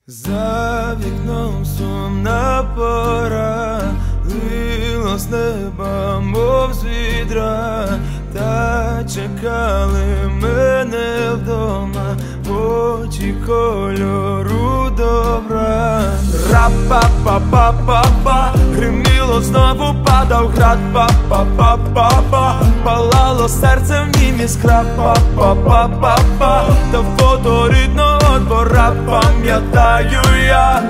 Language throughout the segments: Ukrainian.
За вікном сумна пора, лило з неба, мов з відра, та чекали мене вдома очі кольору добра. Ра-па-па-па-па-па, гриміло, знову падав град. Па-па-па-па-па, палало серце в нім іскра. Па-па-па-па-па, та фото рідного двора пам'ятаю я.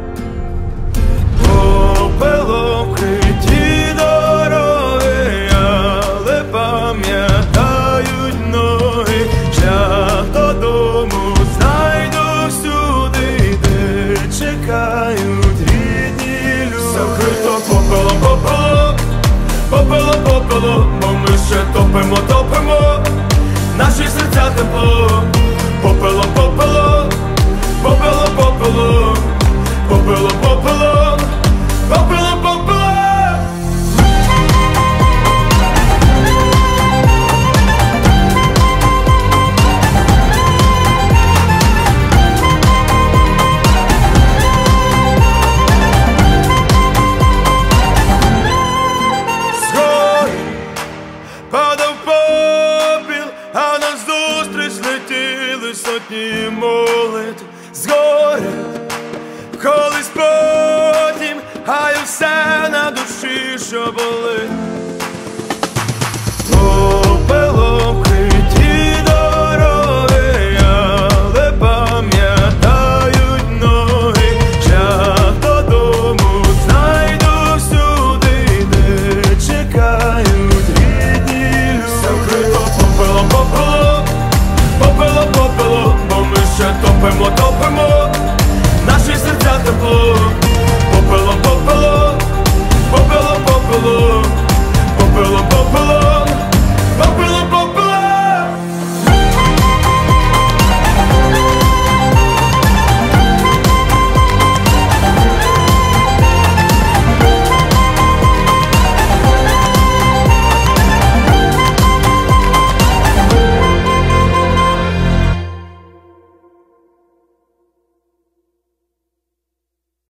Попелом вкриті дороги, але пам'ятають ноги. Шлях додому знайду всюди, де чекають рідні люди. Закрито попелом, попелом, попелом, попелом, бо ми ще топимо, топимо наші серця тепло. Попелом, попелом, попелом, попелом, попелом, попелом, попелом, попелом. Падав попіл, а назустріч летіли сотні молитв. Згори колись потім, а й все на душі, що болить.